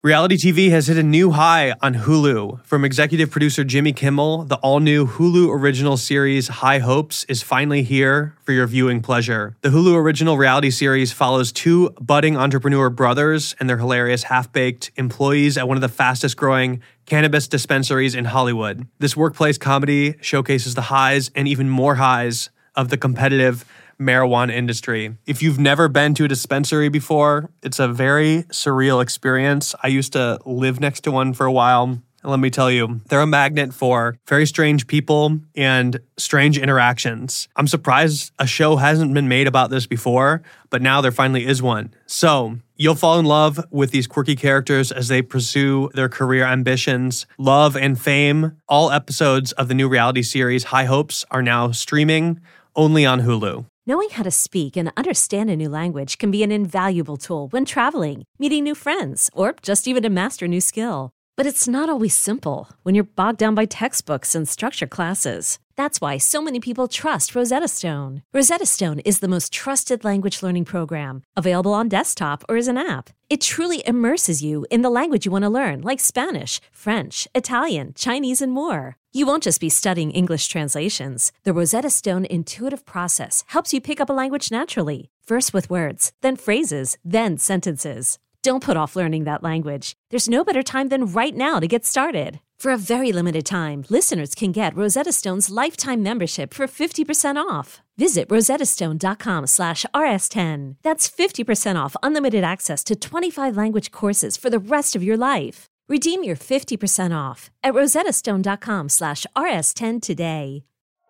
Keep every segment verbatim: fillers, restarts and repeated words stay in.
Reality T V has hit a new high on Hulu. From executive producer Jimmy Kimmel, the all-new Hulu original series High Hopes is finally here for your viewing pleasure. The Hulu original reality series follows two budding entrepreneur brothers and their hilarious half-baked employees at one of the fastest-growing cannabis dispensaries in Hollywood. This workplace comedy showcases the highs and even more highs of the competitive marijuana industry. If you've never been to a dispensary before, it's a very surreal experience. I used to live next to one for a while. And let me tell you, they're a magnet for very strange people and strange interactions. I'm surprised a show hasn't been made about this before, but now there finally is one. So you'll fall in love with these quirky characters as they pursue their career ambitions, love, and fame. All episodes of the new reality series High Hopes are now streaming only on Hulu. Knowing how to speak and understand a new language can be an invaluable tool when traveling, meeting new friends, or just even to master a new skill. But it's not always simple when you're bogged down by textbooks and structured classes. That's why so many people trust Rosetta Stone. Rosetta Stone is the most trusted language learning program, available on desktop or as an app. It truly immerses you in the language you want to learn, like Spanish, French, Italian, Chinese, and more. You won't just be studying English translations. The Rosetta Stone intuitive process helps you pick up a language naturally, first with words, then phrases, then sentences. Don't put off learning that language. There's no better time than right now to get started. For a very limited time, listeners can get Rosetta Stone's lifetime membership for fifty percent off. Visit rosettastone.com slash rs10. That's fifty percent off unlimited access to twenty-five language courses for the rest of your life. Redeem your fifty percent off at rosettastone.com slash rs10 today.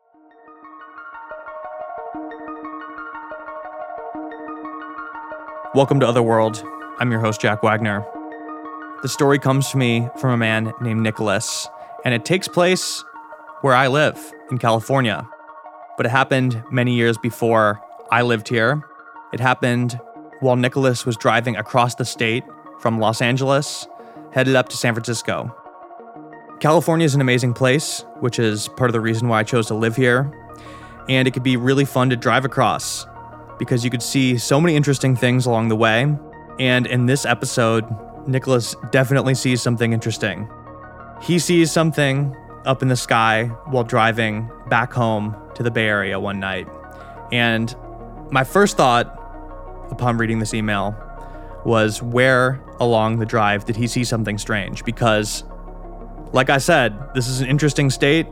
Welcome to Otherworld. I'm your host, Jack Wagner. The story comes to me from a man named Nicholas, and it takes place where I live, in California. But it happened many years before I lived here. It happened while Nicholas was driving across the state from Los Angeles, headed up to San Francisco. California is an amazing place, which is part of the reason why I chose to live here. And it could be really fun to drive across because you could see so many interesting things along the way. And in this episode, Nicholas definitely sees something interesting. He sees something up in the sky while driving back home to the Bay Area one night. And my first thought upon reading this email was, where along the drive did he see something strange? Because, like I said, this is an interesting state,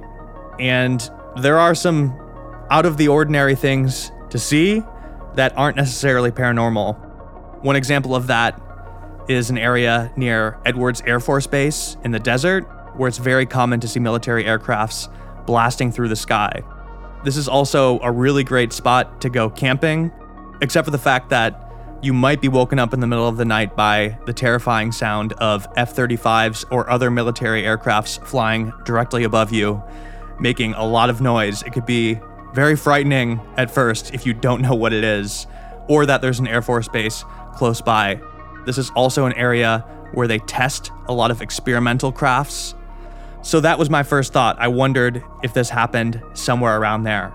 and there are some out of the ordinary things to see that aren't necessarily paranormal. One example of that is an area near Edwards Air Force Base in the desert, where it's very common to see military aircrafts blasting through the sky. This is also a really great spot to go camping, except for the fact that you might be woken up in the middle of the night by the terrifying sound of F thirty-fives or other military aircrafts flying directly above you, making a lot of noise. It could be very frightening at first if you don't know what it is, or that there's an Air Force base close by. This is also an area where they test a lot of experimental crafts. So that was my first thought. I wondered if this happened somewhere around there.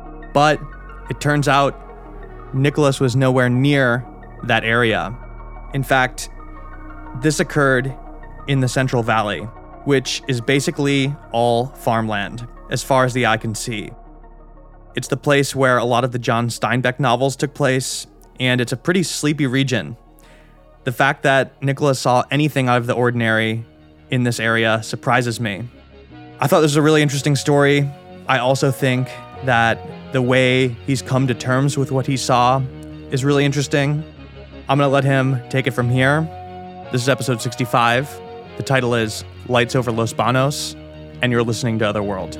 But it turns out Nicholas was nowhere near that area. In fact, this occurred in the Central Valley, which is basically all farmland, as far as the eye can see. It's the place where a lot of the John Steinbeck novels took place, and it's a pretty sleepy region. The fact that Nicholas saw anything out of the ordinary in this area surprises me. I thought this was a really interesting story. I also think that the way he's come to terms with what he saw is really interesting. I'm gonna let him take it from here. This is episode sixty-five. The title is Lights Over Los Banos, and you're listening to Otherworld.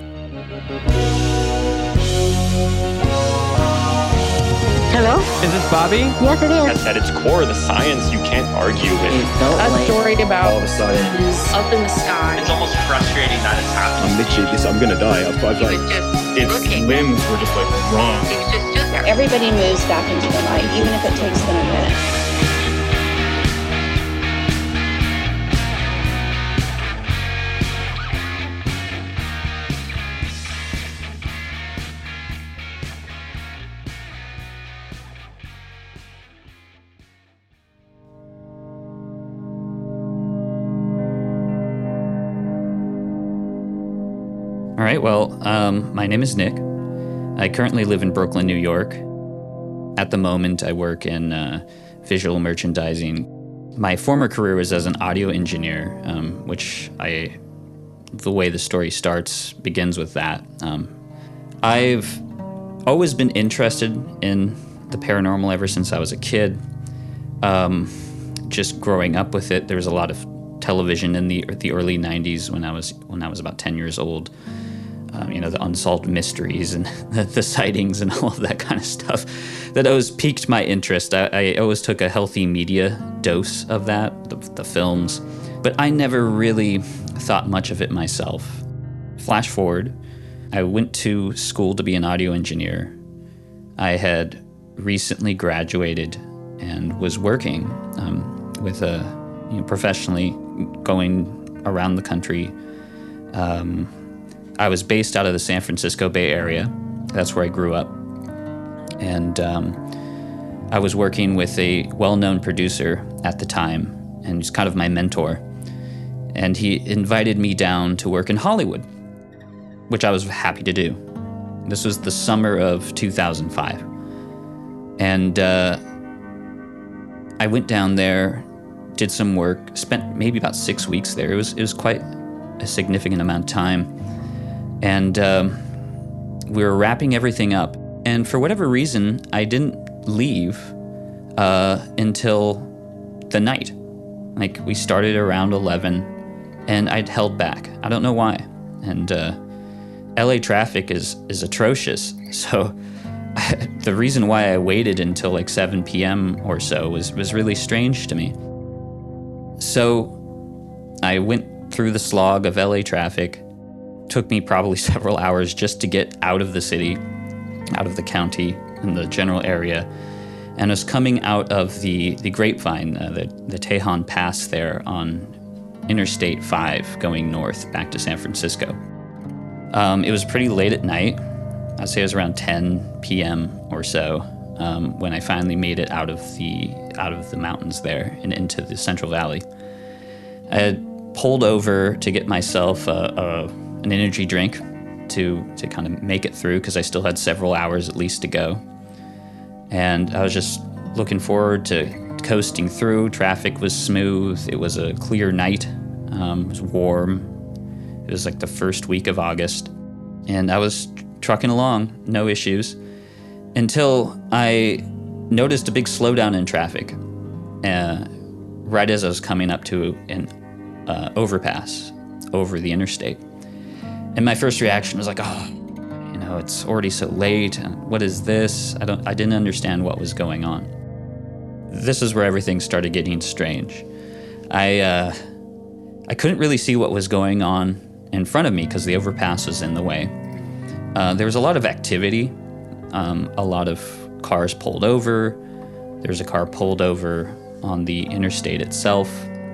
Hello? Is this Bobby? Yes, it is. At, at its core, the science you can't argue with. It felt A like story about all of a sudden is up in the sky. It's almost frustrating that it's happening. I'm literally this. I'm gonna die. I've, I've like He was just its looking. limbs were just like wrong. He was just stood there. Everybody moves back into the light, even if it takes them a minute. All right, well, um, my name is Nick. I currently live in Brooklyn, New York. At the moment, I work in uh, visual merchandising. My former career was as an audio engineer, um, which I, the way the story starts begins with that. Um, I've always been interested in the paranormal ever since I was a kid. Um, just growing up with it, there was a lot of television in the the early nineties when I was when I was about ten years old. Um, you know, the unsolved mysteries and the, the sightings and all of that kind of stuff that always piqued my interest. I, I always took a healthy media dose of that, the, the films, but I never really thought much of it myself. Flash forward, I went to school to be an audio engineer. I had recently graduated and was working um, with a, you know, professionally going around the country. Um, I was based out of the San Francisco Bay Area. That's where I grew up. And um, I was working with a well-known producer at the time, and he's kind of my mentor. And he invited me down to work in Hollywood, which I was happy to do. This was the summer of two thousand five. And uh, I went down there, did some work, spent maybe about six weeks there. It was, it was quite a significant amount of time. And um, we were wrapping everything up. And for whatever reason, I didn't leave uh, until the night. Like, we started around eleven, and I'd held back. I don't know why. And uh, L A traffic is, is atrocious. So I, the reason why I waited until like seven p.m. or so was, was really strange to me. So I went through the slog of L A traffic. Took me probably several hours just to get out of the city, out of the county and the general area. And I was coming out of the, the Grapevine, uh, the, the Tejon Pass there on Interstate five going north back to San Francisco. Um, it was pretty late at night. I'd say it was around ten p.m. or so um, when I finally made it out of the out of the mountains there and into the Central Valley. I had pulled over to get myself a, a an energy drink to to kind of make it through because I still had several hours at least to go. And I was just looking forward to coasting through. Traffic was smooth. It was a clear night. Um, it was warm. It was like the first week of August. And I was trucking along, no issues, until I noticed a big slowdown in traffic uh, right as I was coming up to an uh, overpass over the interstate. And my first reaction was like, oh, you know, it's already so late. What is this? I don't. I didn't understand what was going on. This is where everything started getting strange. I uh, I couldn't really see what was going on in front of me because the overpass was in the way. Uh, there was a lot of activity, um, a lot of cars pulled over. There was a car pulled over on the interstate itself.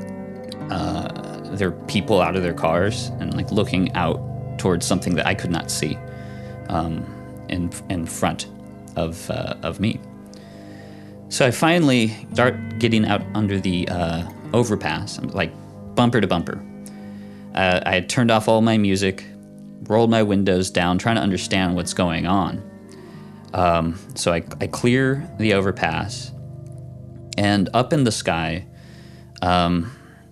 Uh, there were people out of their cars and like looking out towards something that I could not see um, in in front of uh, of me. So I finally start getting out under the uh, overpass, like bumper to bumper. Uh, I had turned off all my music, rolled my windows down, trying to understand what's going on. Um, so I, I clear the overpass, and up in the sky, um,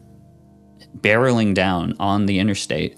barreling down on the interstate,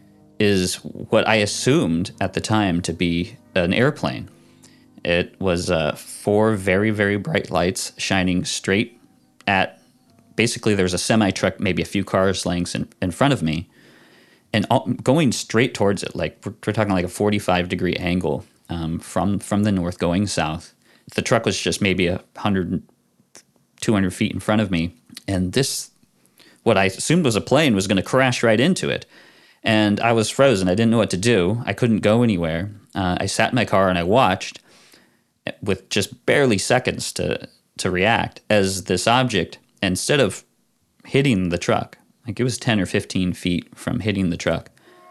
is what I assumed at the time to be an airplane. It was uh, four very, very bright lights shining straight at, basically there was a semi-truck, maybe a few cars lengths in, in front of me, and all, going straight towards it. Like we're, we're talking like a forty-five degree angle um, from, from the north going south. The truck was just maybe a hundred, two hundred feet in front of me. And this, what I assumed was a plane, was going to crash right into it. And I was frozen. I didn't know what to do. I couldn't go anywhere. Uh, I sat in my car and I watched with just barely seconds to, to react as this object, instead of hitting the truck, like it was ten or fifteen feet from hitting the truck,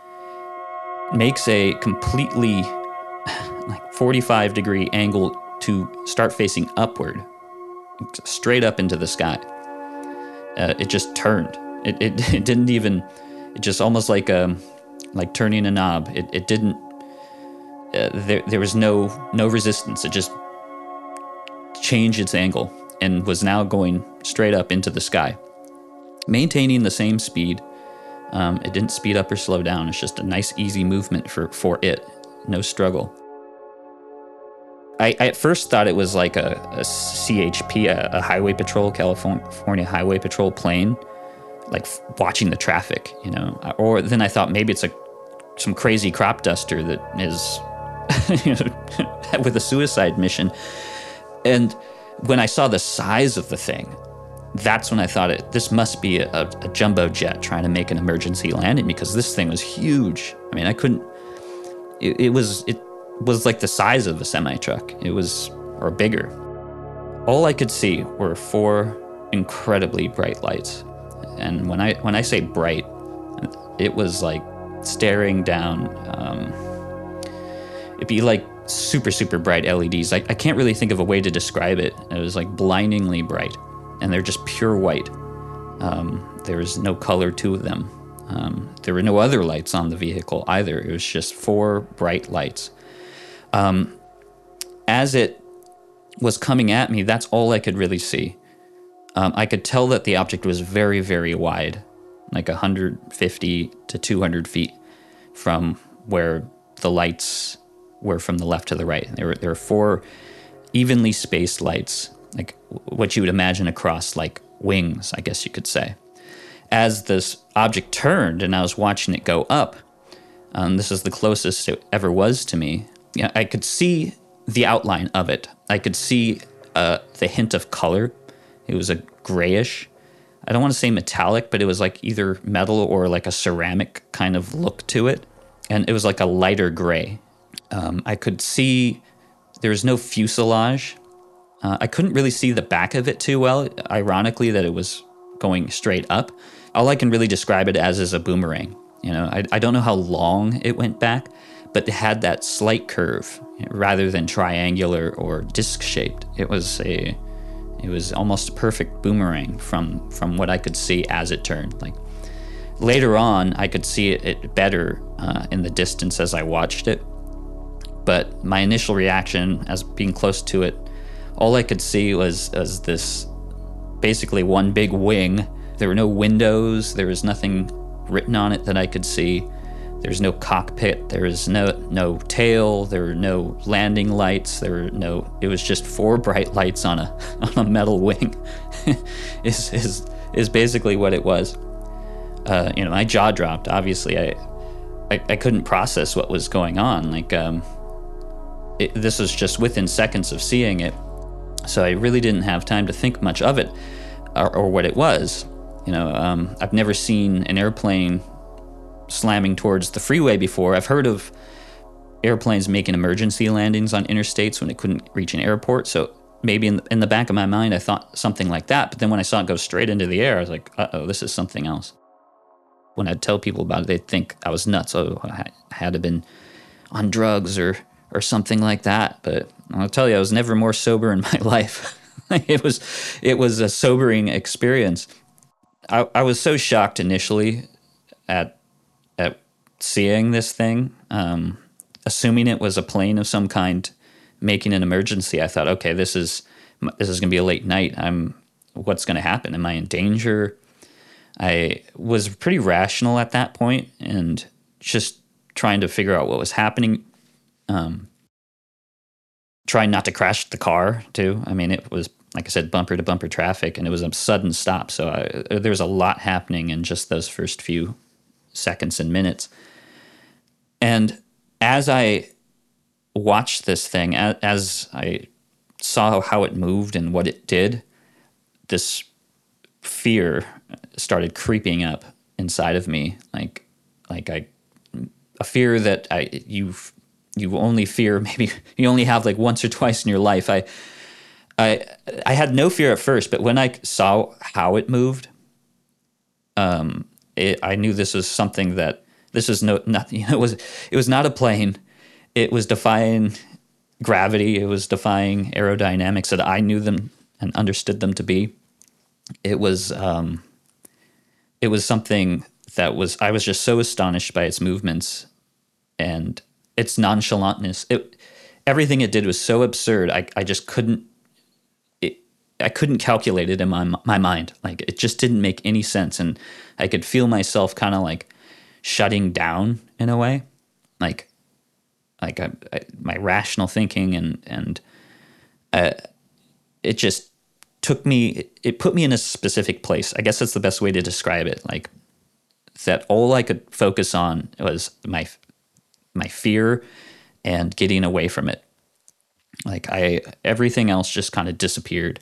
makes a completely like forty-five degree angle to start facing upward, straight up into the sky. Uh, it just turned. It, it it didn't even, it just almost like a, like turning a knob. It, it didn't, uh, there, there was no, no resistance. It just changed its angle and was now going straight up into the sky, maintaining the same speed. Um, it didn't speed up or slow down. It's just a nice, easy movement for, for it. No struggle. I, I at first thought it was like a, a C H P, a, a Highway Patrol, California Highway Patrol plane, like f- watching the traffic, you know. Or then I thought maybe it's a some crazy crop duster that is you know, with a suicide mission. And when I saw the size of the thing, that's when I thought it. This must be a, a jumbo jet trying to make an emergency landing, because this thing was huge. I mean, I couldn't. It, it was it was like the size of a semi truck. It was or bigger. All I could see were four incredibly bright lights, and when I when I say bright, it was like staring down. Um, it'd be like super super bright L E Ds. I, I can't really think of a way to describe it. It was like blindingly bright. And they're just pure white. Um, there was no color to them. Um, there were no other lights on the vehicle either. It was just four bright lights. Um, as it was coming at me, that's all I could really see. Um, I could tell that the object was very, very wide, like one hundred fifty to two hundred feet from where the lights were from the left to the right. There were, there were four evenly spaced lights, like what you would imagine across like wings, I guess you could say. As this object turned and I was watching it go up, um, this is the closest it ever was to me. Yeah, I could see the outline of it. I could see uh, the hint of color. It was a grayish, I don't want to say metallic, but it was like either metal or like a ceramic kind of look to it. And it was like a lighter gray. Um, I could see there was no fuselage. Uh, I couldn't really see the back of it too well, ironically that it was going straight up. All I can really describe it as is a boomerang. You know, I, I don't know how long it went back, but it had that slight curve rather than triangular or disc-shaped. It was a, it was almost a perfect boomerang from, from what I could see as it turned. Like later on, I could see it, it better uh, in the distance as I watched it. But my initial reaction as being close to it, all I could see was, was this basically one big wing. There were no windows. There was nothing written on it that I could see. There's no cockpit. There was no no tail. There were no landing lights. There were no. It was just four bright lights on a on a metal wing. is is is basically what it was. Uh, you know, my jaw dropped. Obviously, I, I I couldn't process what was going on. Like um, it, this was just within seconds of seeing it. So I really didn't have time to think much of it or, or what it was. You know, um, I've never seen an airplane slamming towards the freeway before. I've heard of airplanes making emergency landings on interstates when it couldn't reach an airport. So maybe in the, in the back of my mind, I thought something like that. But then when I saw it go straight into the air, I was like, uh-oh, this is something else. When I'd tell people about it, they'd think I was nuts. Oh, I had to have been on drugs or or something like that. But I'll tell you, I was never more sober in my life. it was it was a sobering experience. I, I was so shocked initially at at seeing this thing, um, assuming it was a plane of some kind making an emergency. I thought, okay, this is this is going to be a late night. I'm what's going to happen? Am I in danger? I was pretty rational at that point and just trying to figure out what was happening. Um, trying not to crash the car too. I mean, it was, like I said, bumper to bumper traffic, and it was a sudden stop. So I, there was a lot happening in just those first few seconds and minutes. And as I watched this thing, as, as I saw how it moved and what it did, this fear started creeping up inside of me, like, like I, a fear that I you you only fear maybe you only have like once or twice in your life. I, I, I had no fear at first, but when I saw how it moved, um, it, I knew this was something that this was no not you know it was it was not a plane. It was defying gravity. It was defying aerodynamics that I knew them and understood them to be. It was um, it was something that was, I was just so astonished by its movements and its nonchalantness. It, everything it did was so absurd. I, I just couldn't, it, I couldn't calculate it in my, my mind. Like, it just didn't make any sense. And I could feel myself kind of like shutting down in a way, like, like I, I, my rational thinking and, and, uh, it just took me, it, it put me in a specific place. I guess that's the best way to describe it. Like, that all I could focus on was my, my fear and getting away from it. Like, I, everything else just kind of disappeared.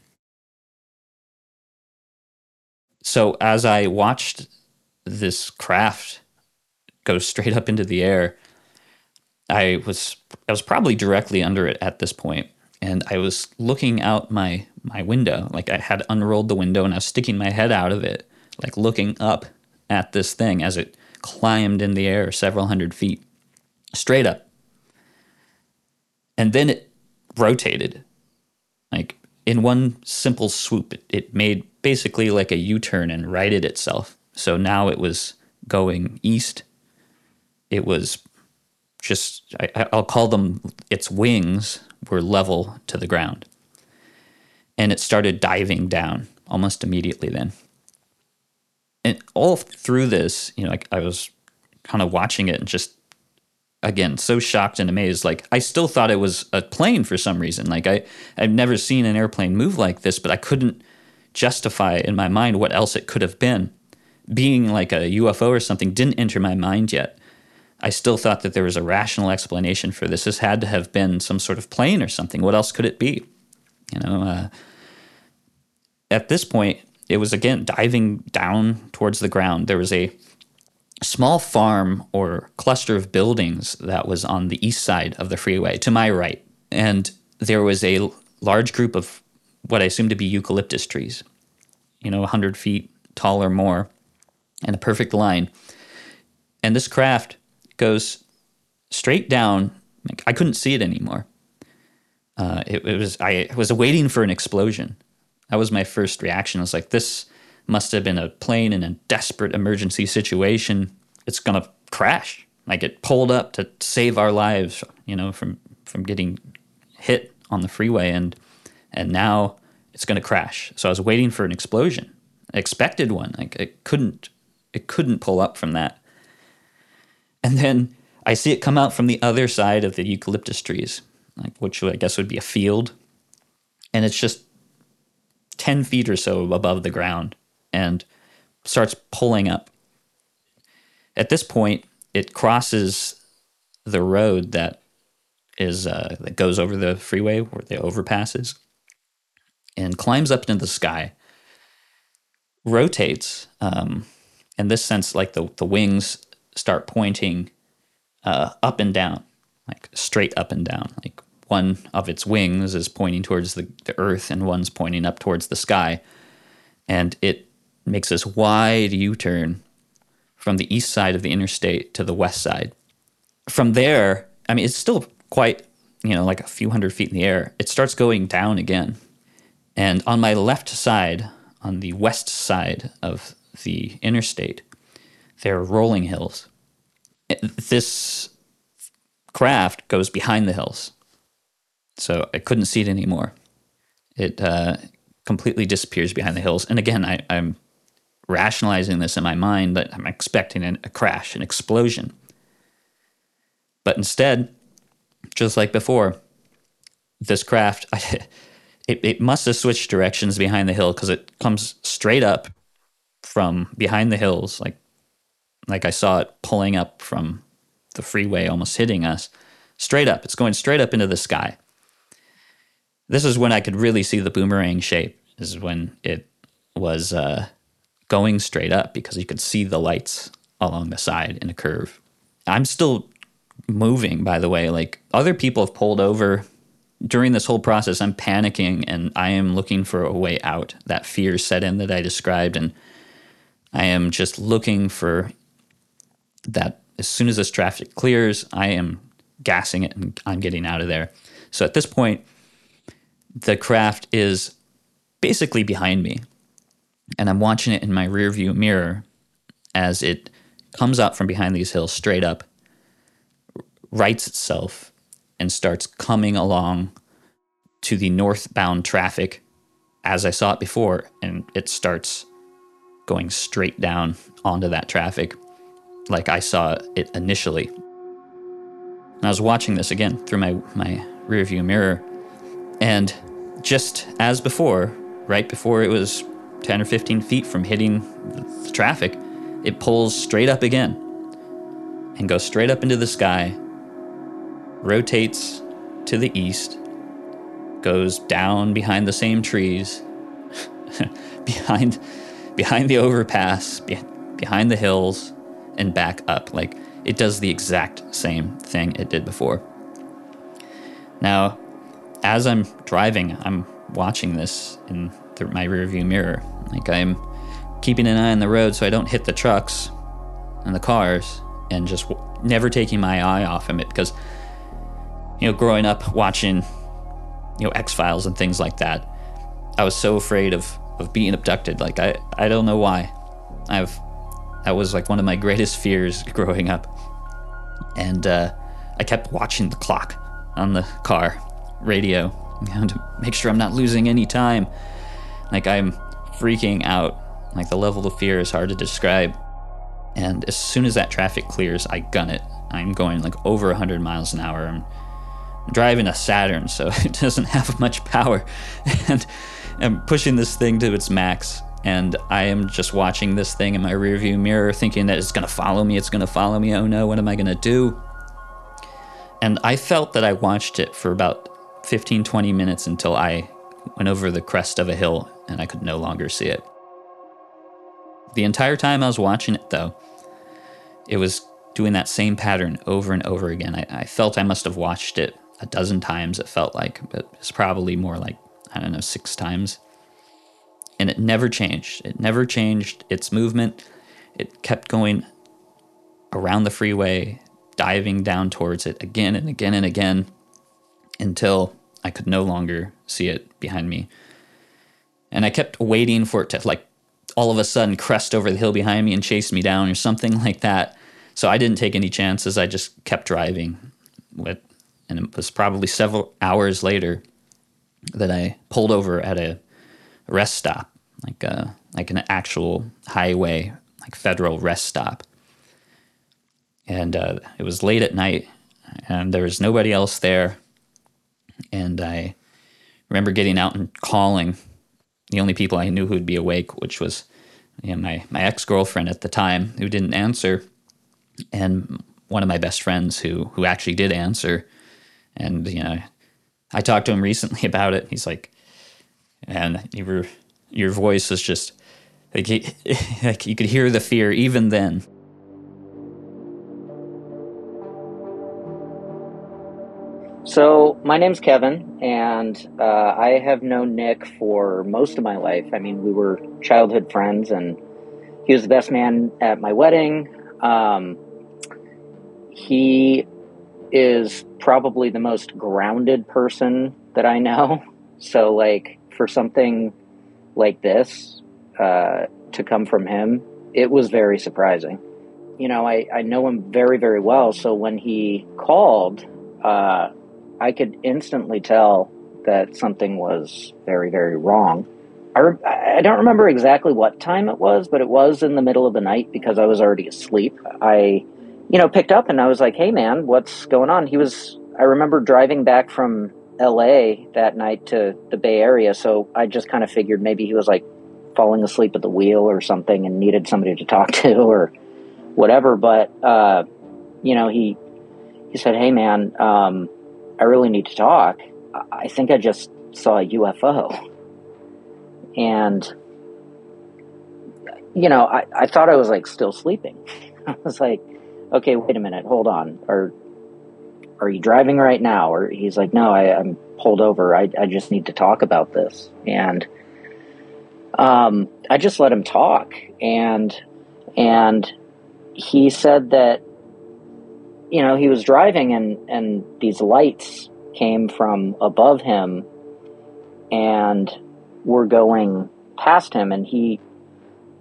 So as I watched this craft go straight up into the air, I was, I was probably directly under it at this point. And I was looking out my, my window. Like, I had unrolled the window and I was sticking my head out of it, like looking up at this thing as it climbed in the air several hundred feet, straight up. And then it rotated, like in one simple swoop. It, it made basically like a U-turn and righted itself. So now it was going east. It was just, I, I'll call them, its wings were level to the ground. And it started diving down almost immediately then. And all through this, you know, like, I was kind of watching it and just, again, so shocked and amazed. Like, I still thought it was a plane for some reason. Like, I, I've never seen an airplane move like this, but I couldn't justify in my mind what else it could have been. Being like a U F O or something didn't enter my mind yet. I still thought that there was a rational explanation for this. This had to have been some sort of plane or something. What else could it be? You know, uh, at this point, it was, again, diving down towards the ground. There was a small farm or cluster of buildings that was on the east side of the freeway, to my right. And there was a large group of what I assume to be eucalyptus trees, you know, one hundred feet tall or more, in a perfect line. And this craft goes straight down. Like, I couldn't see it anymore. Uh, it, it was I was waiting for an explosion. That was my first reaction. I was like, this must have been a plane in a desperate emergency situation. It's gonna crash. Like, it pulled up to save our lives, you know, from from getting hit on the freeway, and and now it's gonna crash. So I was waiting for an explosion. I expected one. Like, it couldn't it couldn't pull up from that. And then I see it come out from the other side of the eucalyptus trees, like, which I guess would be a field. And it's just ten feet or so above the ground and starts pulling up. At this point, it crosses the road that is uh, that goes over the freeway, where the overpasses, and climbs up into the sky, rotates. Um, in this sense, like the, the wings start pointing uh, up and down, like straight up and down. Like, one of its wings is pointing towards the, the earth and one's pointing up towards the sky. And it makes this wide U-turn from the east side of the interstate to the west side. From there, I mean, it's still quite, you know, like a few hundred feet in the air. It starts going down again. And on my left side, on the west side of the interstate, there are rolling hills. This craft goes behind the hills. So I couldn't see it anymore. It uh, completely disappears behind the hills. And again, I, I'm rationalizing this in my mind that I'm expecting an, a crash, an explosion. But instead, just like before, this craft, I, it, it must have switched directions behind the hill, because it comes straight up from behind the hills, like like I saw it pulling up from the freeway, almost hitting us, straight up. It's going straight up into the sky. This is when I could really see the boomerang shape, is when it was uh, going straight up, because you could see the lights along the side in a curve. I'm still moving, by the way. Like, other people have pulled over. During this whole process, I'm panicking, and I am looking for a way out. That fear set in that I described, and I am just looking for that. As soon as this traffic clears, I am gassing it, and I'm getting out of there. So at this point, the craft is basically behind me, and I'm watching it in my rearview mirror as it comes out from behind these hills straight up, rights itself, and starts coming along to the northbound traffic as I saw it before, and it starts going straight down onto that traffic like I saw it initially. And I was watching this again through my, my rearview mirror, and just as before, right before it was ten or fifteen feet from hitting the traffic, it pulls straight up again and goes straight up into the sky, rotates to the east, goes down behind the same trees, behind behind the overpass, be, behind the hills, and back up. Like, it does the exact same thing it did before. Now, as I'm driving, I'm watching this in the, my rearview mirror. Like, I'm keeping an eye on the road so I don't hit the trucks and the cars, and just w- never taking my eye off of it, because, you know, growing up watching, you know, X-Files and things like that, I was so afraid of, of being abducted. Like, I, I don't know why. I've that was like one of my greatest fears growing up. And uh, I kept watching the clock on the car radio, you know, to make sure I'm not losing any time. Like, I'm freaking out. Like, the level of fear is hard to describe. And as soon as that traffic clears, I gun it. I'm going like over one hundred miles an hour. I'm driving a Saturn, so it doesn't have much power. And I'm pushing this thing to its max. And I am just watching this thing in my rearview mirror, thinking that it's going to follow me, it's going to follow me, oh no, what am I going to do? And I felt that I watched it for about fifteen, twenty minutes until I went over the crest of a hill and I could no longer see it. The entire time I was watching it, though, it was doing that same pattern over and over again. I, I felt I must have watched it a dozen times, it felt like, but it's probably more like, I don't know, six times. And it never changed. It never changed its movement. It kept going around the freeway, diving down towards it again and again and again until I could no longer see it behind me. And I kept waiting for it to, like, all of a sudden crest over the hill behind me and chase me down or something like that. So I didn't take any chances. I just kept driving. With, and it was probably several hours later that I pulled over at a rest stop, like a, like an actual highway, like federal rest stop. And uh, it was late at night, and there was nobody else there. And I remember getting out and calling the only people I knew who would be awake, which was, you know, my, my ex-girlfriend at the time, who didn't answer, and one of my best friends who who actually did answer. And, you know, I talked to him recently about it. He's like, and you were, your voice was just, like, he, like you could hear the fear even then. So my name's Kevin, and uh, I have known Nick for most of my life. I mean, we were childhood friends, and he was the best man at my wedding. Um, he is probably the most grounded person that I know. So, like, for something like this uh, to come from him, it was very surprising. You know, I, I know him very, very well. So when he called, uh, I could instantly tell that something was very, very wrong. I, re- I don't remember exactly what time it was, but it was in the middle of the night because I was already asleep. I, you know, picked up and I was like, hey, man, what's going on? He was, I remember driving back from L A that night to the Bay Area, so I just kind of figured maybe he was, like, falling asleep at the wheel or something and needed somebody to talk to or whatever. But, uh, you know, he he said, hey, man, um, I really need to talk. I think I just saw a U F O. And, you know, I, I thought I was, like, still sleeping. I was like, okay, wait a minute, hold on. Are, are you driving right now? Or he's like, no, I, I'm pulled over. I, I just need to talk about this. And um, I just let him talk. And, and he said that, you know, he was driving and, and these lights came from above him and were going past him. And he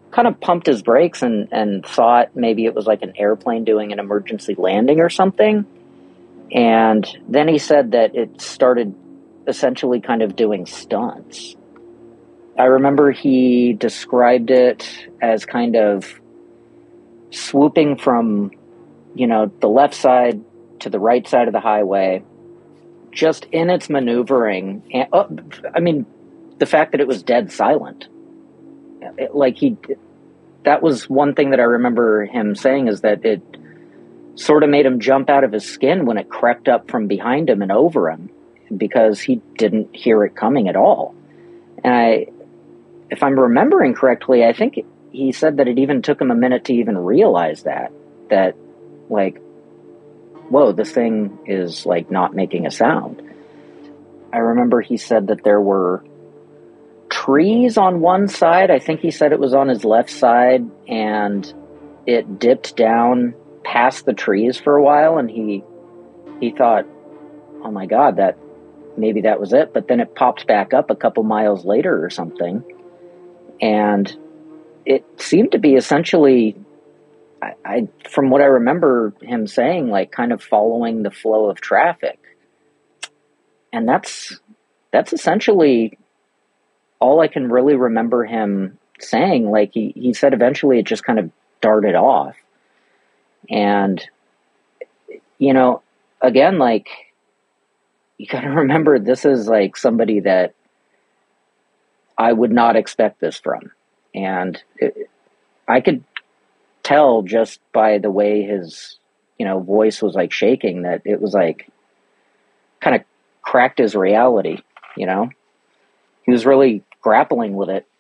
kind of pumped his brakes and, and thought maybe it was like an airplane doing an emergency landing or something. And then he said that it started essentially kind of doing stunts. I remember he described it as kind of swooping from, you know, the left side to the right side of the highway, just in its maneuvering. And, oh, I mean, the fact that it was dead silent. It, like he, that was one thing that I remember him saying, is that it sort of made him jump out of his skin when it crept up from behind him and over him, because he didn't hear it coming at all. And I, if I'm remembering correctly, I think he said that it even took him a minute to even realize that, that like, whoa, this thing is like not making a sound. I remember he said that there were trees on one side. I think he said it was on his left side, and it dipped down past the trees for a while, and he he thought, oh my God, that maybe that was it. But then it popped back up a couple miles later or something, and it seemed to be essentially, I, I from what I remember him saying, like kind of following the flow of traffic. And that's that's essentially all I can really remember him saying. Like he, he said eventually it just kind of darted off. And, you know, again, like, you got to remember, this is like somebody that I would not expect this from. And it, I could tell just by the way his, you know, voice was like shaking, that it was like kind of cracked his reality, you know? He was really grappling with it.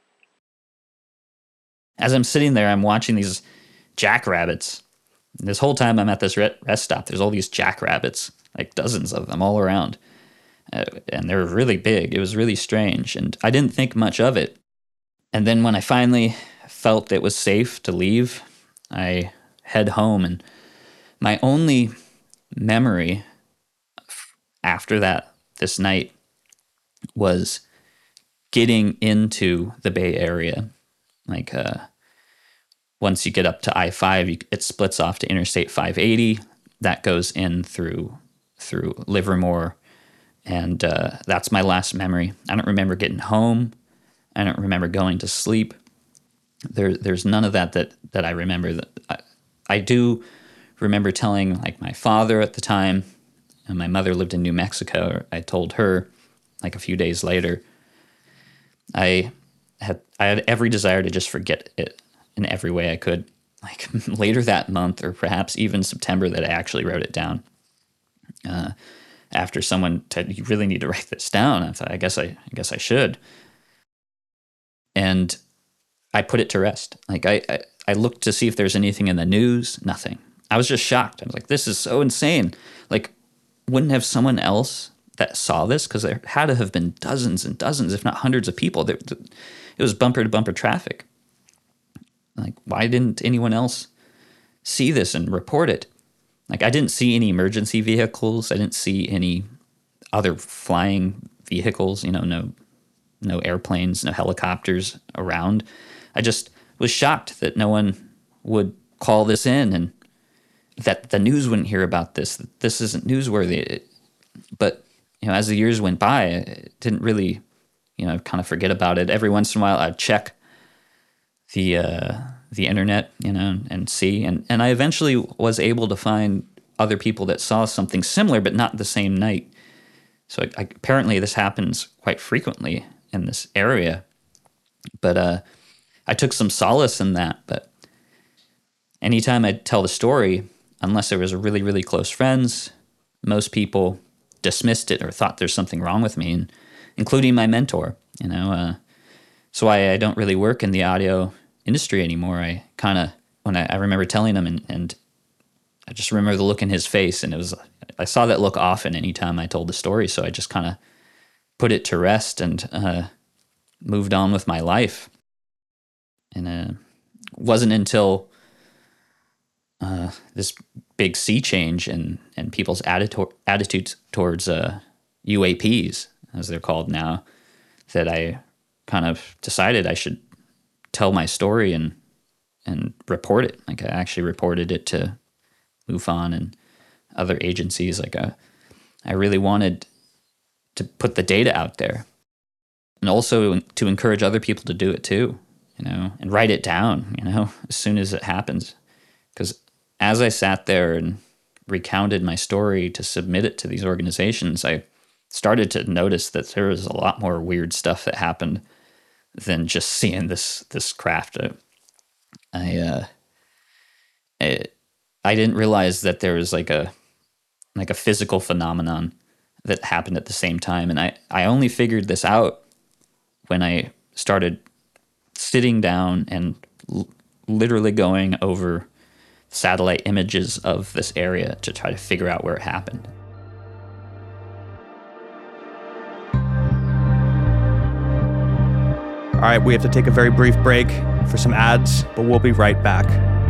As I'm sitting there, I'm watching these jackrabbits. This whole time I'm at this rest stop, there's all these jackrabbits, like dozens of them all around. Uh, and they're really big. It was really strange. And I didn't think much of it. And then when I finally felt it was safe to leave, I head home. And my only memory after that, this night, was getting into the Bay Area. Like, uh, once you get up to I five, you, it splits off to Interstate five eighty. That goes in through through Livermore, and uh, that's my last memory. I don't remember getting home. I don't remember going to sleep. There, there's none of that that that I remember. That I, I do remember telling, like, my father at the time, and my mother lived in New Mexico. I told her, like, a few days later. I had I had every desire to just forget it in every way I could. Like, later that month, or perhaps even September, that I actually wrote it down. Uh, after someone said, "You really need to write this down," I thought, I guess I, I guess I should. And I put it to rest. Like I, I, I looked to see if there's anything in the news. Nothing. I was just shocked. I was like, "This is so insane." Like, wouldn't have someone else that saw this? Because there had to have been dozens and dozens, if not hundreds of people. There, it was bumper to bumper traffic. Like, why didn't anyone else see this and report it? Like, I didn't see any emergency vehicles. I didn't see any other flying vehicles, you know, no no airplanes, no helicopters around. I just was shocked that no one would call this in, and that the news wouldn't hear about this. This isn't newsworthy. But, you know, as the years went by, I didn't really, you know, kind of forget about it. Every once in a while, I'd check the uh, the internet, you know, and see. And, and I eventually was able to find other people that saw something similar, but not the same night. So I, I, apparently this happens quite frequently in this area. But uh, I took some solace in that. But anytime I'd tell the story, unless there was a really, really close friends, most people dismissed it or thought there's something wrong with me, and including my mentor, you know. Uh, so I, I don't really work in the audio industry anymore. I kind of, when I, I remember telling him, and, and I just remember the look in his face, and it was, I saw that look often anytime I told the story, so I just kind of put it to rest and uh, moved on with my life. And it uh, wasn't until uh, this big sea change and and people's attitude attitudes towards uh, U A Ps, as they're called now, that I kind of decided I should tell my story and and report it. Like I actually reported it to MUFON and other agencies. Like I, I really wanted to put the data out there, and also to encourage other people to do it too, you know, and write it down, you know, as soon as it happens. Because as I sat there and recounted my story to submit it to these organizations, I started to notice that there was a lot more weird stuff that happened than just seeing this this craft. I, I, uh, I, I didn't realize that there was like a like a physical phenomenon that happened at the same time, and I, I only figured this out when I started sitting down and l- literally going over satellite images of this area to try to figure out where it happened. All right, we have to take a very brief break for some ads, but we'll be right back.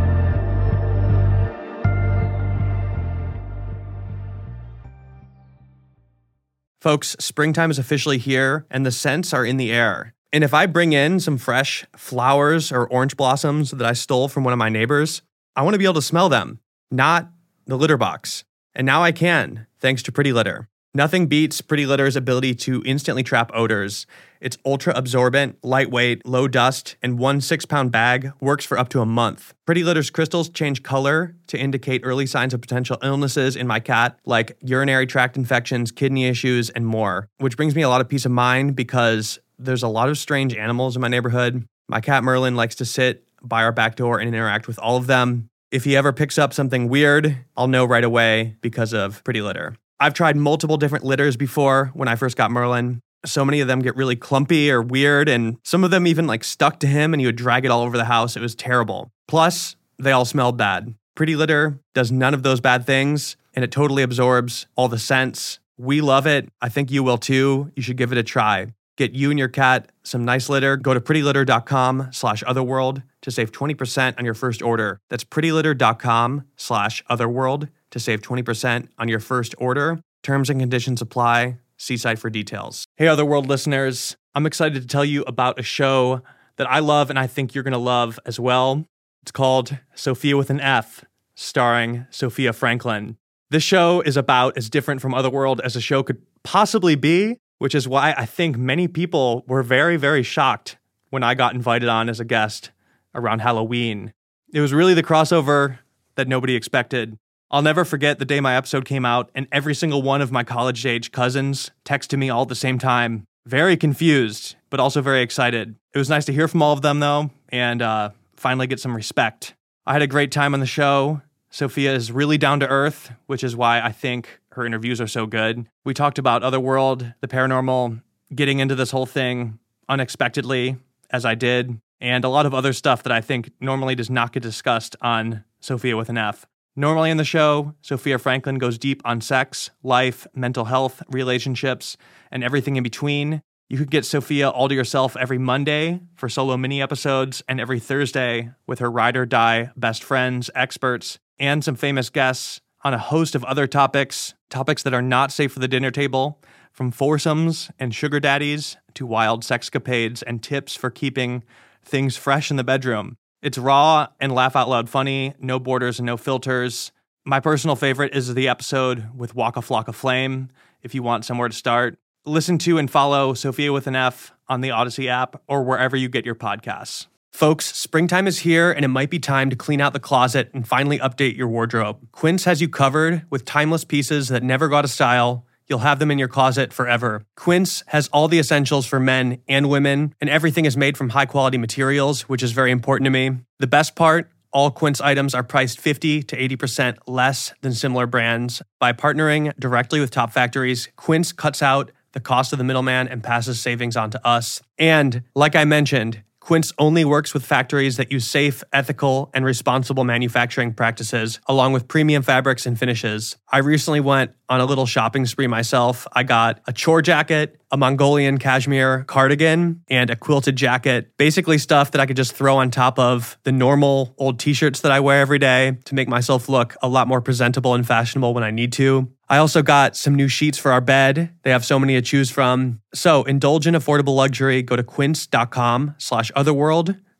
Folks, springtime is officially here, and the scents are in the air. And if I bring in some fresh flowers or orange blossoms that I stole from one of my neighbors, I want to be able to smell them, not the litter box. And now I can, thanks to Pretty Litter. Nothing beats Pretty Litter's ability to instantly trap odors. Its ultra-absorbent, lightweight, low dust, and one six-pound bag works for up to a month. Pretty Litter's crystals change color to indicate early signs of potential illnesses in my cat, like urinary tract infections, kidney issues, and more. Which brings me a lot of peace of mind because there's a lot of strange animals in my neighborhood. My cat Merlin likes to sit by our back door and interact with all of them. If he ever picks up something weird, I'll know right away because of Pretty Litter. I've tried multiple different litters before when I first got Merlin. So many of them get really clumpy or weird, and some of them even like stuck to him and he would drag it all over the house. It was terrible. Plus, they all smelled bad. Pretty Litter does none of those bad things, and it totally absorbs all the scents. We love it. I think you will too. You should give it a try. Get you and your cat some nice litter. Go to prettylitter.com slash otherworld to save twenty percent on your first order. That's prettylitter.com slash otherworld to save twenty percent on your first order. Terms and conditions apply. See site for details. Hey, Otherworld listeners. I'm excited to tell you about a show that I love and I think you're going to love as well. It's called Sophia with an F, starring Sophia Franklin. This show is about as different from Otherworld as a show could possibly be, which is why I think many people were very, very shocked when I got invited on as a guest around Halloween. It was really the crossover that nobody expected. I'll never forget the day my episode came out and every single one of my college-age cousins texted me all at the same time. Very confused, but also very excited. It was nice to hear from all of them, though, and uh, finally get some respect. I had a great time on the show. Sophia is really down to earth, which is why I think her interviews are so good. We talked about Otherworld, the paranormal, getting into this whole thing unexpectedly, as I did, and a lot of other stuff that I think normally does not get discussed on Sophia with an F. Normally in the show, Sophia Franklin goes deep on sex, life, mental health, relationships, and everything in between. You could get Sophia all to yourself every Monday for solo mini episodes and every Thursday with her ride or die best friends, experts, and some famous guests on a host of other topics, topics that are not safe for the dinner table, from foursomes and sugar daddies to wild sexcapades and tips for keeping things fresh in the bedroom. It's raw and laugh out loud funny, no borders and no filters. My personal favorite is the episode with Waka Flocka Flame, if you want somewhere to start. Listen to and follow Sophia with an F on the Odyssey app or wherever you get your podcasts. Folks, springtime is here and it might be time to clean out the closet and finally update your wardrobe. Quince has you covered with timeless pieces that never go out of style. You'll have them in your closet forever. Quince has all the essentials for men and women, and everything is made from high-quality materials, which is very important to me. The best part, all Quince items are priced fifty to eighty percent less than similar brands. By partnering directly with top factories, Quince cuts out the cost of the middleman and passes savings on to us. And like I mentioned, Quince only works with factories that use safe, ethical, and responsible manufacturing practices, along with premium fabrics and finishes. I recently went on a little shopping spree myself. I got a chore jacket, a Mongolian cashmere cardigan, and a quilted jacket. Basically stuff that I could just throw on top of the normal old t-shirts that I wear every day to make myself look a lot more presentable and fashionable when I need to. I also got some new sheets for our bed. They have so many to choose from. So indulge in affordable luxury. Go to quince.com slash otherworld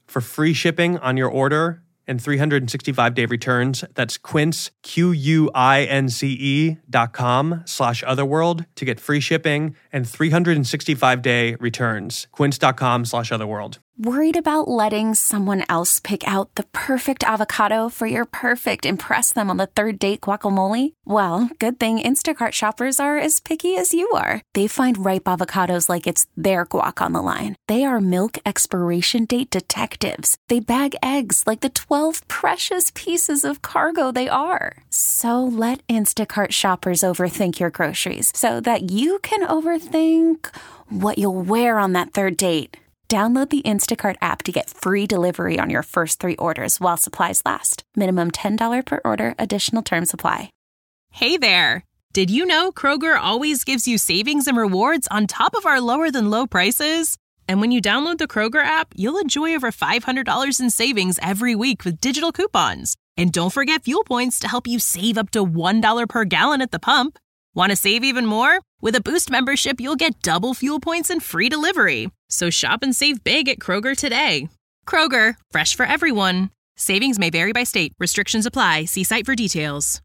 For free shipping on your order and three hundred sixty-five day returns, that's Quince, Q U I N C E dot com slash otherworld to get free shipping and three hundred sixty-five day returns. Quince.com slash otherworld. Worried about letting someone else pick out the perfect avocado for your perfect impress them on the third date guacamole? Well, good thing Instacart shoppers are as picky as you are. They find ripe avocados like it's their guac on the line. They are milk expiration date detectives. They bag eggs like the twelve precious pieces of cargo they are. So let Instacart shoppers overthink your groceries so that you can overthink what you'll wear on that third date. Download the Instacart app to get free delivery on your first three orders while supplies last. Minimum ten dollars per order. Additional terms apply. Hey there. Did you know Kroger always gives you savings and rewards on top of our lower than low prices? And when you download the Kroger app, you'll enjoy over five hundred dollars in savings every week with digital coupons. And don't forget fuel points to help you save up to one dollar per gallon at the pump. Want to save even more? With a Boost membership, you'll get double fuel points and free delivery. So shop and save big at Kroger today. Kroger, fresh for everyone. Savings may vary by state. Restrictions apply. See site for details.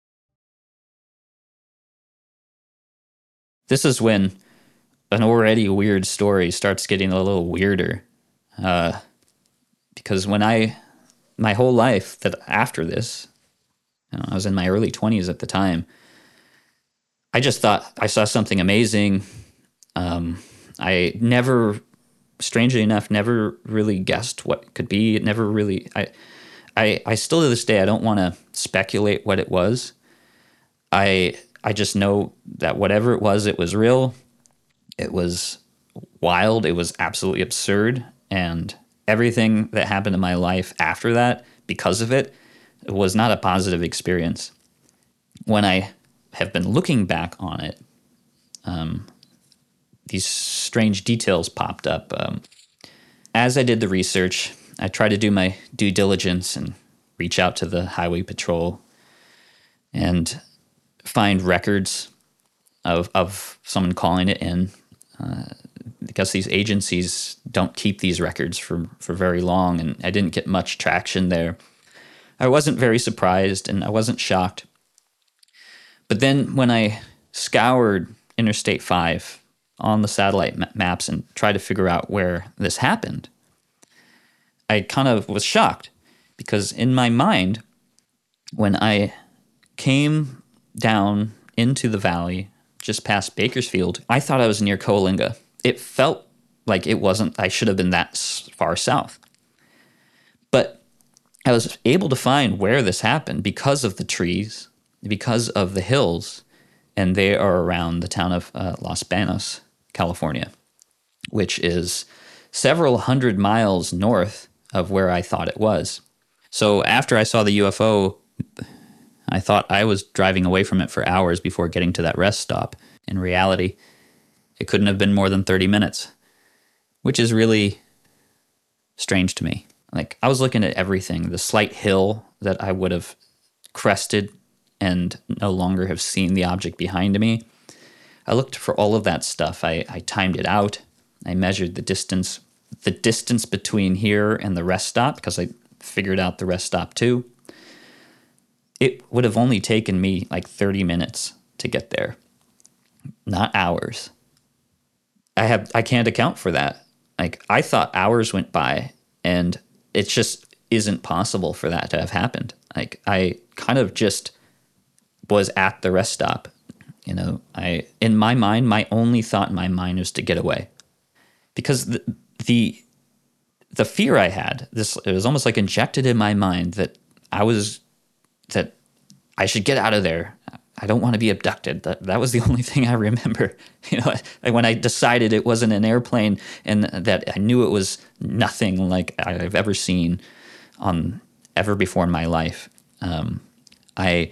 This is when an already weird story starts getting a little weirder. Uh, because when I, my whole life that after this, you know, I was in my early twenties at the time, I just thought I saw something amazing. Um, I never, strangely enough, never really guessed what it could be. It never really, I, I, I still to this day, I don't want to speculate what it was. I, I just know that whatever it was, it was real. It was wild. It was absolutely absurd. And everything that happened in my life after that, because of it, it was not a positive experience. When I have been looking back on it, um, these strange details popped up. Um, as I did the research, I tried to do my due diligence and reach out to the Highway Patrol and find records of of someone calling it in, uh, because these agencies don't keep these records for, for very long, and I didn't get much traction there. I wasn't very surprised, and I wasn't shocked. But then when I scoured Interstate five on the satellite ma- maps and tried to figure out where this happened, I kind of was shocked because in my mind, when I came down into the valley just past Bakersfield, I thought I was near Coalinga. It felt like it wasn't, I should have been that far south. But I was able to find where this happened because of the trees, because of the hills, and they are around the town of uh, Los Banos, California, which is several hundred miles north of where I thought it was. So after I saw the U F O, I thought I was driving away from it for hours before getting to that rest stop. In reality, it couldn't have been more than thirty minutes, which is really strange to me. Like, I was looking at everything, the slight hill that I would have crested and no longer have seen the object behind me. I looked for all of that stuff. I, I timed it out. I measured the distance, the distance between here and the rest stop, because I figured out the rest stop too. It would have only taken me like thirty minutes to get there, not hours. I have I can't account for that. Like, I thought hours went by, and it just isn't possible for that to have happened. Like, I kind of just was at the rest stop. You know, I in my mind, my only thought in my mind was to get away, because the the the fear I had, this it was almost like injected in my mind that I was that I should get out of there. I don't want to be abducted. That that was the only thing I remember. You know, when I decided it wasn't an airplane and that I knew it was nothing like I've ever seen on ever before in my life. Um, I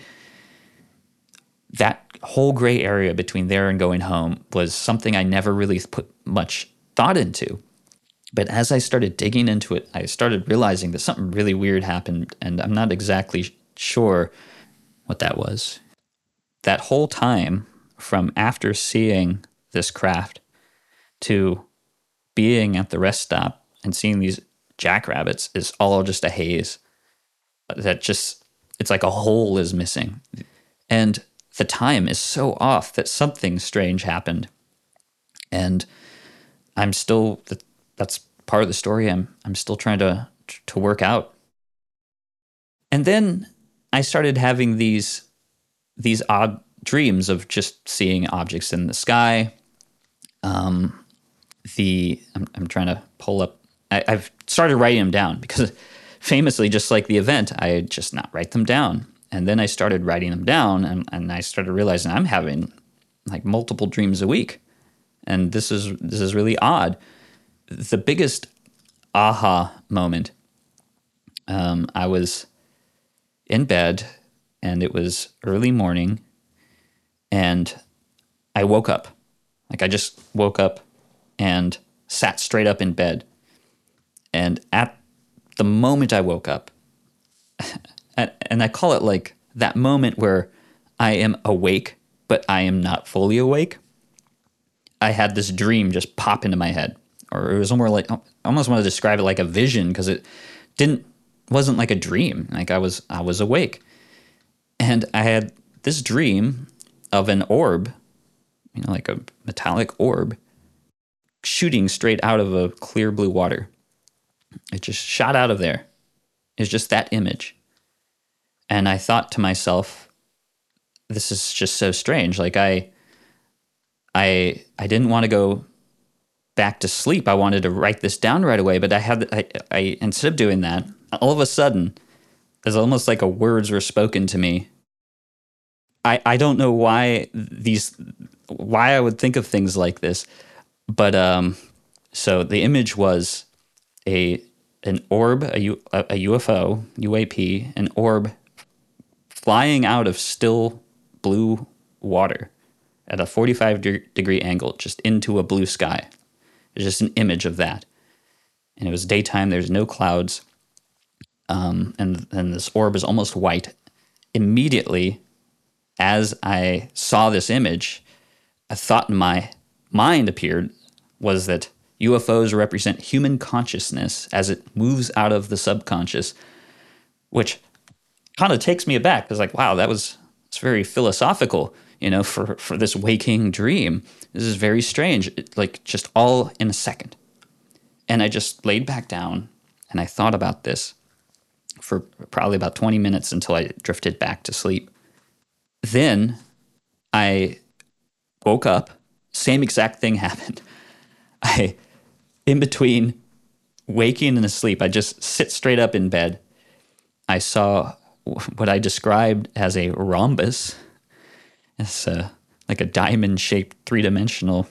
that whole gray area between there and going home was something I never really put much thought into. But as I started digging into it, I started realizing that something really weird happened, and I'm not exactly sure what that was. That whole time, from after seeing this craft to being at the rest stop and seeing these jackrabbits is all just a haze that just, it's like a hole is missing. And the time is so off that something strange happened. And I'm still, that's part of the story I'm I'm still trying to to work out. And then I started having these these odd dreams of just seeing objects in the sky. Um, the I'm, I'm trying to pull up. I, I've started writing them down because famously, just like the event, I just not write them down. And then I started writing them down, and, and I started realizing I'm having like multiple dreams a week, and this is this is really odd. The biggest aha moment. Um, I was in bed, and it was early morning, and I woke up. Like I just woke up and sat straight up in bed. And at the moment I woke up, and I call it like that moment where I am awake, but I am not fully awake, I had this dream just pop into my head. Or it was more like, I almost want to describe it like a vision, because it didn't, wasn't like a dream. Like I was, I was awake. And I had this dream of an orb, you know, like a metallic orb, shooting straight out of a clear blue water. It just shot out of there. It's just that image. And I thought to myself, this is just so strange. Like I, I, I didn't want to go back to sleep. I wanted to write this down right away, but I had, I, I instead of doing that, all of a sudden, it's almost like a words were spoken to me. I, I don't know why these, why I would think of things like this, but um, so the image was a an orb, a, U, a U F O, U A P, an orb flying out of still blue water at a forty-five de- degree angle, just into a blue sky. It's just an image of that. And it was daytime, there's no clouds, um, and, and this orb is almost white. Immediately, as I saw this image, a thought in my mind appeared was that U F Os represent human consciousness as it moves out of the subconscious, which kind of takes me aback. It's like, wow, that was it's very philosophical, you know, for, for this waking dream. This is very strange, it, like just all in a second. And I just laid back down and I thought about this for probably about twenty minutes until I drifted back to sleep. Then I woke up, same exact thing happened. I, in between waking and asleep, I just sit straight up in bed. I saw what I described as a rhombus. It's a, like a diamond-shaped, three-dimensional,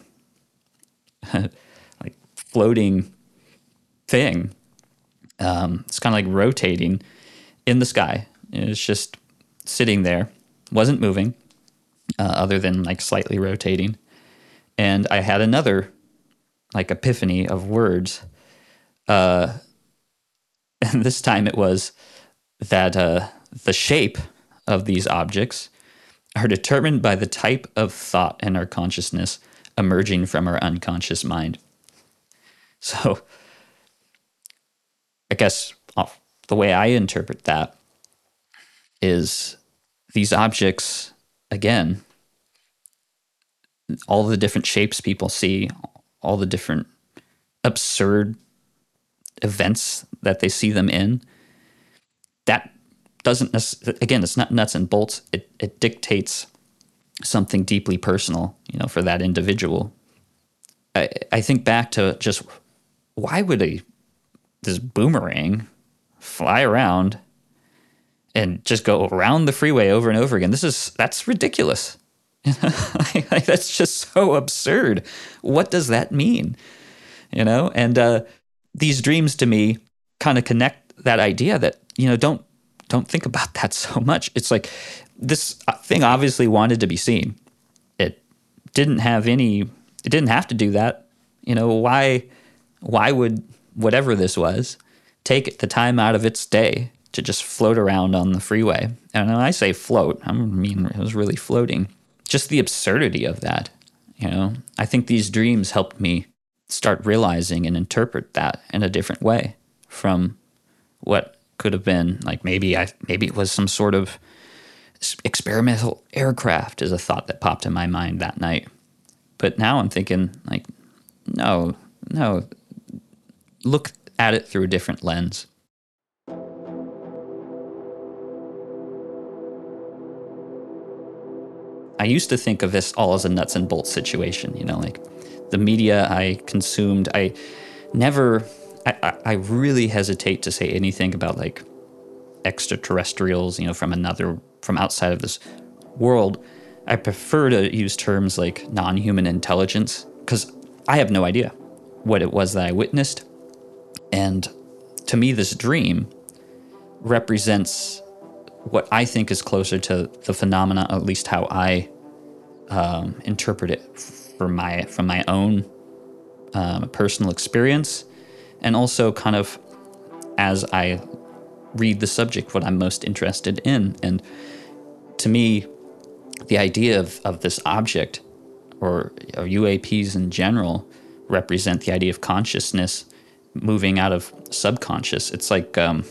like floating thing. Um, it's kind of like rotating in the sky. It's just sitting there, wasn't moving, uh, other than like slightly rotating. And I had another like epiphany of words. Uh, and this time it was that uh, the shape of these objects are determined by the type of thought in our consciousness emerging from our unconscious mind. So I guess the way I interpret that is these objects, again, all the different shapes people see, all the different absurd events that they see them in, that doesn't, again, it's not nuts and bolts. It, it dictates something deeply personal, you know, for that individual. I, I think back to just, why would a this boomerang fly around and just go around the freeway over and over again? This is, that's ridiculous. Like, that's just so absurd. What does that mean? You know, and uh, these dreams to me kind of connect that idea that, you know, don't don't think about that so much. It's like this thing obviously wanted to be seen. It didn't have any, it didn't have to do that. You know, why why would whatever this was take the time out of its day to just float around on the freeway? And when I say float, I mean it was really floating. Just the absurdity of that, you know. I think these dreams helped me start realizing and interpret that in a different way. from what could have been like maybe I maybe it was some sort of experimental aircraft is a thought that popped in my mind that night. But now I'm thinking like, no, no, look at it through a different lens. I used to think of this all as a nuts and bolts situation, you know, like the media I consumed. I never, I, I really hesitate to say anything about like extraterrestrials, you know, from another, from outside of this world. I prefer to use terms like non-human intelligence because I have no idea what it was that I witnessed. And to me, this dream represents what I think is closer to the phenomena, at least how I um, interpret it for my from my own um, personal experience, and also kind of as I read the subject, what I'm most interested in. And to me, the idea of, of this object, or, or U A Ps in general, represent the idea of consciousness moving out of subconscious. It's like... Um,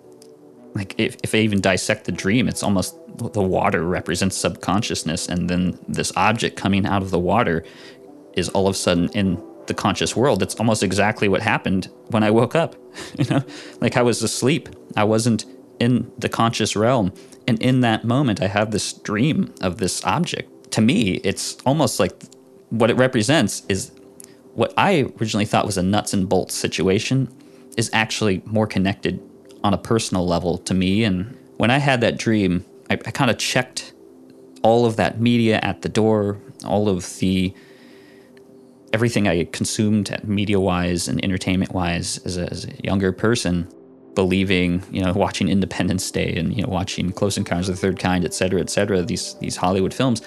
Like if, if I even dissect the dream, it's almost the water represents subconsciousness, and then this object coming out of the water is all of a sudden in the conscious world. It's almost exactly what happened when I woke up. You know, like I was asleep. I wasn't in the conscious realm, and in that moment, I have this dream of this object. To me, it's almost like what it represents is what I originally thought was a nuts and bolts situation is actually more connected on a personal level to me. And when I had that dream, I, I kind of checked all of that media at the door, all of the, everything I consumed media-wise and entertainment-wise as a, as a younger person, believing, you know, watching Independence Day and, you know, watching Close Encounters of the Third Kind, et cetera, et cetera, these, these Hollywood films.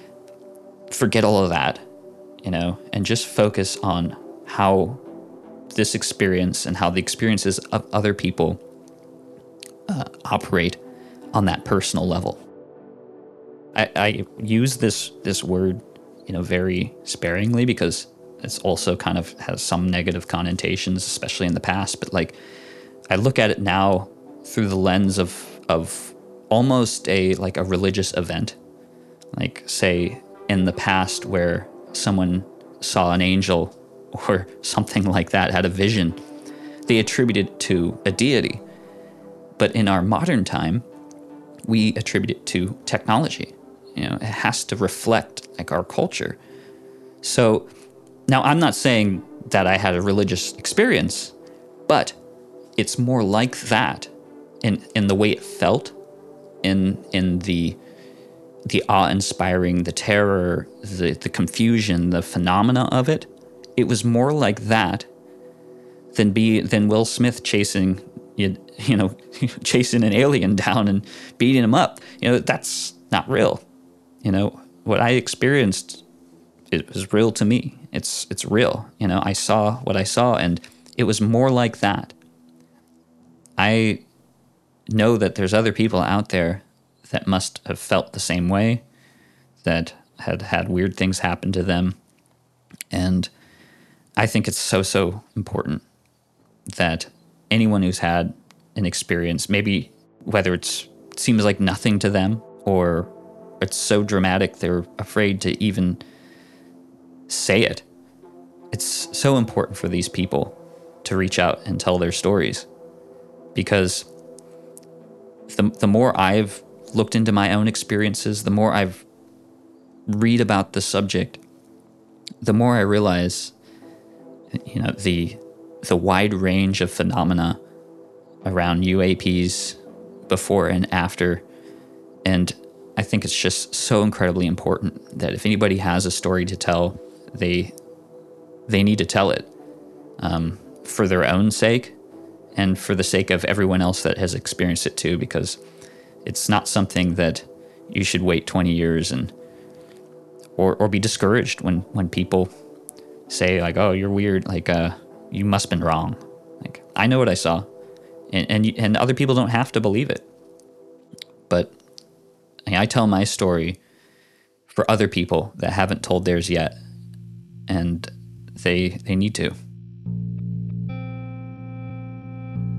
Forget all of that, you know, and just focus on how this experience and how the experiences of other people Uh, operate on that personal level. I, I use this this word, you know, very sparingly because it's also kind of has some negative connotations, especially in the past. But like, I look at it now through the lens of of almost a like a religious event, like say in the past where someone saw an angel or something like that, had a vision, they attributed it to a deity. But in our modern time, we attribute it to technology. You know, it has to reflect like our culture. So now I'm not saying that I had a religious experience, but it's more like that in in the way it felt, in in the the awe-inspiring, the terror, the the confusion, the phenomena of it. It was more like that than be than Will Smith chasing you, you know, chasing an alien down and beating him up. You know, that's not real. You know, what I experienced, it was real to me. It's it's real. You know, I saw what I saw, and it was more like that. I know that there's other people out there that must have felt the same way, that had had weird things happen to them. And I think it's so, so important that anyone who's had an experience, maybe whether it's it seems like nothing to them or it's so dramatic they're afraid to even say it, it's so important for these people to reach out and tell their stories. Because the the more I've looked into my own experiences, the more I've read about the subject, the more I realize, you know, the the wide range of phenomena around U A Ps before and after. And I think it's just so incredibly important that if anybody has a story to tell, they they need to tell it um, for their own sake and for the sake of everyone else that has experienced it too, because it's not something that you should wait twenty years and or or be discouraged when, when people say like, oh, you're weird, like uh, you must have been wrong. Like, I know what I saw, and and, and other people don't have to believe it. But I tell my story for other people that haven't told theirs yet, and they they need to.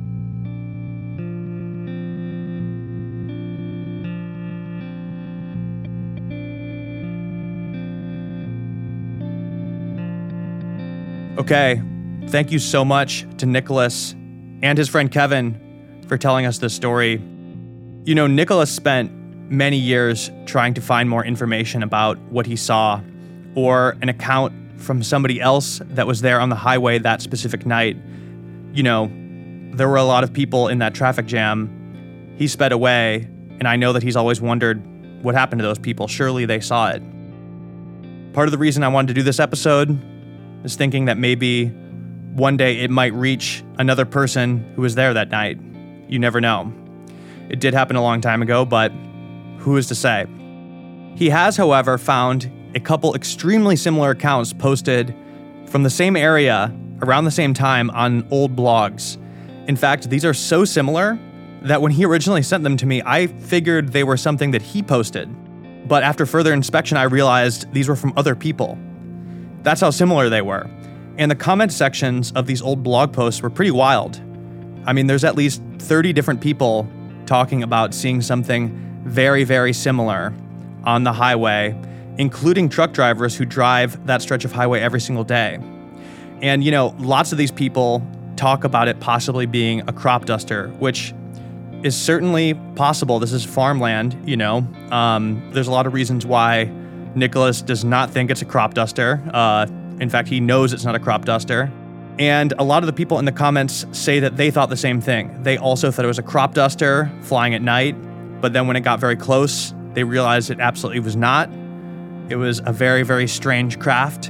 Okay, thank you so much to Nicholas and his friend Kevin for telling us this story. You know, Nicholas spent many years trying to find more information about what he saw, or an account from somebody else that was there on the highway that specific night. You know, there were a lot of people in that traffic jam. He sped away, and I know that he's always wondered what happened to those people. Surely they saw it. Part of the reason I wanted to do this episode is thinking that maybe one day it might reach another person who was there that night. You never know. It did happen a long time ago, but who is to say? He has, however, found a couple extremely similar accounts posted from the same area around the same time on old blogs. In fact, these are so similar that when he originally sent them to me, I figured they were something that he posted. But after further inspection, I realized these were from other people. That's how similar they were. And the comment sections of these old blog posts were pretty wild. I mean, there's at least thirty different people talking about seeing something very, very similar on the highway, including truck drivers who drive that stretch of highway every single day. And, you know, lots of these people talk about it possibly being a crop duster, which is certainly possible. This is farmland, you know. Um, there's a lot of reasons why Nicholas does not think it's a crop duster. Uh, in fact, he knows it's not a crop duster. And a lot of the people in the comments say that they thought the same thing. They also thought it was a crop duster flying at night, but then when it got very close, they realized it absolutely was not. It was a very, very strange craft.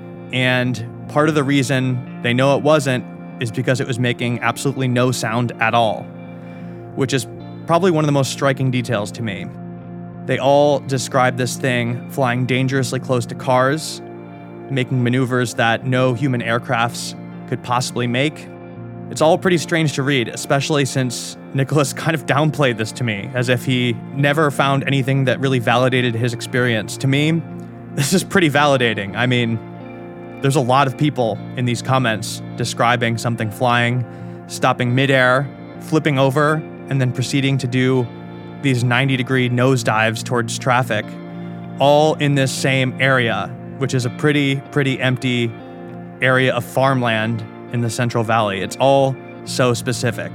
And part of the reason they know it wasn't is because it was making absolutely no sound at all, which is probably one of the most striking details to me. They all describe this thing flying dangerously close to cars, making maneuvers that no human aircrafts could possibly make. It's all pretty strange to read, especially since Nicholas kind of downplayed this to me, as if he never found anything that really validated his experience. To me, this is pretty validating. I mean, there's a lot of people in these comments describing something flying, stopping midair, flipping over, and then proceeding to do these ninety degree nosedives towards traffic, all in this same area, which is a pretty, pretty empty area of farmland in the Central Valley. It's all so specific.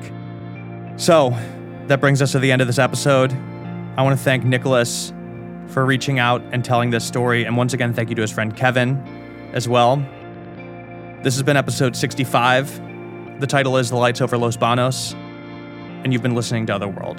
So that brings us to the end of this episode. I want to thank Nicholas for reaching out and telling this story. And once again, thank you to his friend Kevin as well. This has been episode sixty-five. The title is The Lights Over Los Banos, and you've been listening to Otherworld.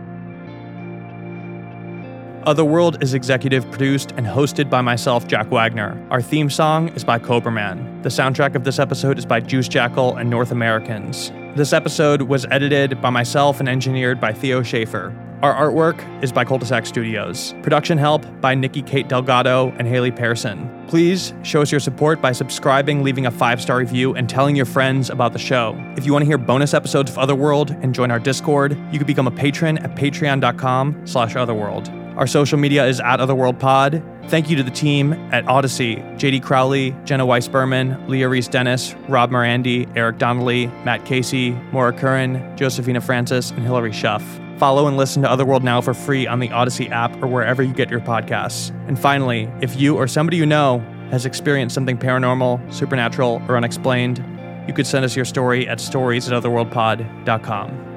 Otherworld is executive produced and hosted by myself, Jack Wagner. Our theme song is by Cobraman. The soundtrack of this episode is by Juice Jackal and North Americans. This episode was edited by myself and engineered by Theo Schaefer. Our artwork is by Cul-de-sac Studios. Production help by Nikki Kate Delgado and Haley Pearson. Please show us your support by subscribing, leaving a five-star review, and telling your friends about the show. If you want to hear bonus episodes of Otherworld and join our Discord, you can become a patron at patreon.com slash otherworld. Our social media is at OtherworldPod. Thank you to the team at Odyssey, J D Crowley, Jenna Weiss-Berman, Leah Reese-Dennis, Rob Morandi, Eric Donnelly, Matt Casey, Maura Curran, Josephina Francis, and Hillary Schuff. Follow and listen to Otherworld now for free on the Odyssey app or wherever you get your podcasts. And finally, if you or somebody you know has experienced something paranormal, supernatural, or unexplained, you could send us your story at stories at otherworldpod dot com.